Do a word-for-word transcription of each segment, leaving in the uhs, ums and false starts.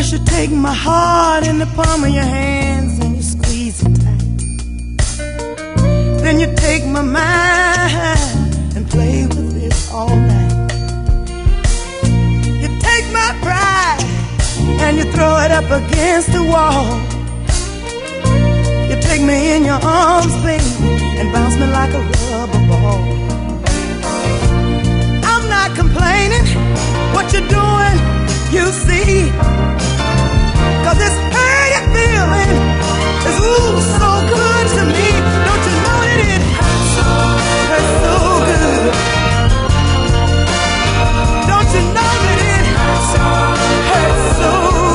First you take my heart in the palm of your hands and you squeeze it tight. Then you take my mind and play with it all night. You take my pride and you throw it up against the wall. You take me in your arms, baby, and bounce me like a rubber ball. I'm not complaining, what you're doing, you see, 'cause this how you're feeling is ooh so good to me. Don't you know that it hurts so, hurts so good? Don't you know that it hurts so, hurts so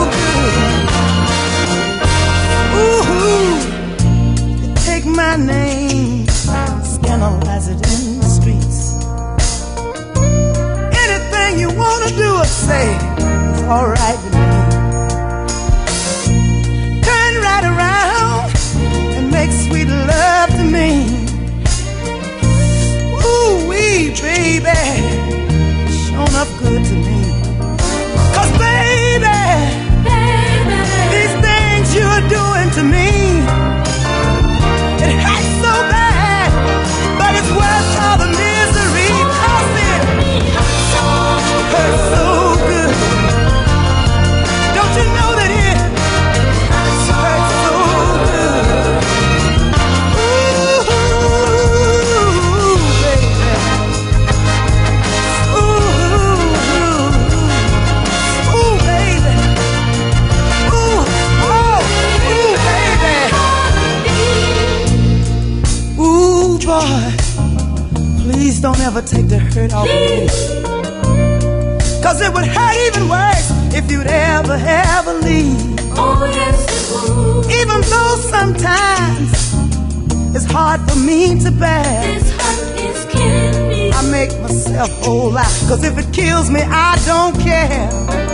good? Ooh, you take my name, scandalize it in the streets. Anything you wanna do or say is alright with me. Turn right around and make sweet love to me. Ooh wee, baby, shown up good to me. 'Cause baby, baby, these things you're doing to me, it hurts so bad, but it's worth all the misery. 'Cause it hurts so, hurts so good. Don't you know that it hurts so, hurts so good? Ooh, baby. Ooh, ooh, baby. Ooh, oh, ooh, baby. Ooh, boy, please don't ever take the hurt off of me. 'Cause it would hurt even worse if you'd ever, ever leave. Oh, yes, it would. Even though sometimes it's hard for me to bear, This hurt is killing me. I make myself whole out. 'Cause if it kills me, I don't care.